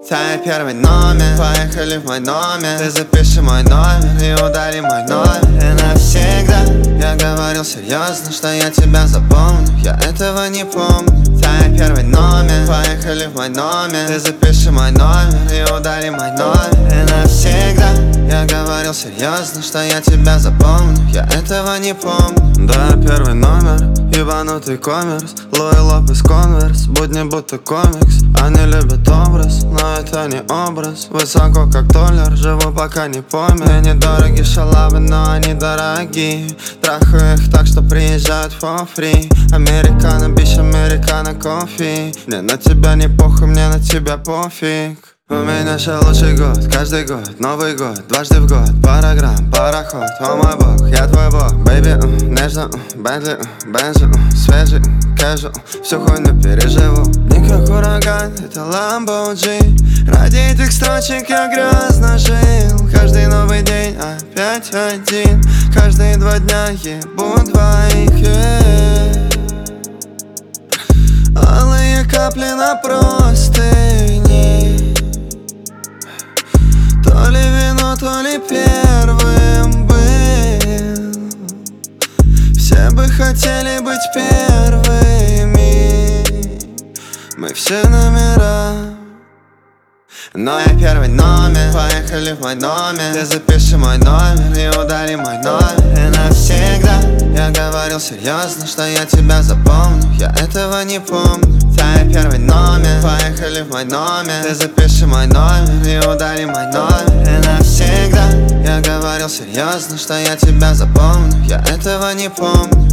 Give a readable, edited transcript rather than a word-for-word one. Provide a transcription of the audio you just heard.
Твой первый номер, поехали в мой номер. Ты запиши мой номер и удали мой номер. И навсегда. Я говорил серьезно, что я тебя запомню. Я этого не помню. Твой первый номер, поехали в мой номер. Ты запиши мой номер и удали мой номер. И навсегда. Я говорил серьезно, что я тебя запомню. Я этого не помню. Да, первый номер, ебанутый коммерс. Луи Лопес Конверс, будни будто комикс. Они любят образ, но это не образ. Высоко как Толлер, живу пока не помер. Мне недорогие шалавы, но они дорогие. Трахаю их так, что приезжают for free. Американо, бич, американо, кофе. Мне на тебя не похуй, мне на тебя пофиг. У меня же лучший год, каждый год, Новый год, дважды в год. Параграмм, пароход, о мой бог, я твой бог. Бэйби, нежно, Бентли, бензин, свежий, кэжу, всю хуйню переживу. Не как ураган, это Lamborghini. Ради этих строчек я грязно жил. Каждый новый день опять один. Каждые 2 дня ебу двоих, алые капли на простыни. То ли вино, то ли первым был. Все бы хотели быть первыми. Мы все номера. Но я первый номер, поехали в мой номер. Ты запиши мой номер и удали мой номер. И навсегда. Я говорил серьезно, что я тебя запомню. Я этого не помню. Твой первый номер, поехали в мой номер. Ты запиши мой номер и удали мой номер. И навсегда. Я говорил серьезно, что я тебя запомню. Я этого не помню.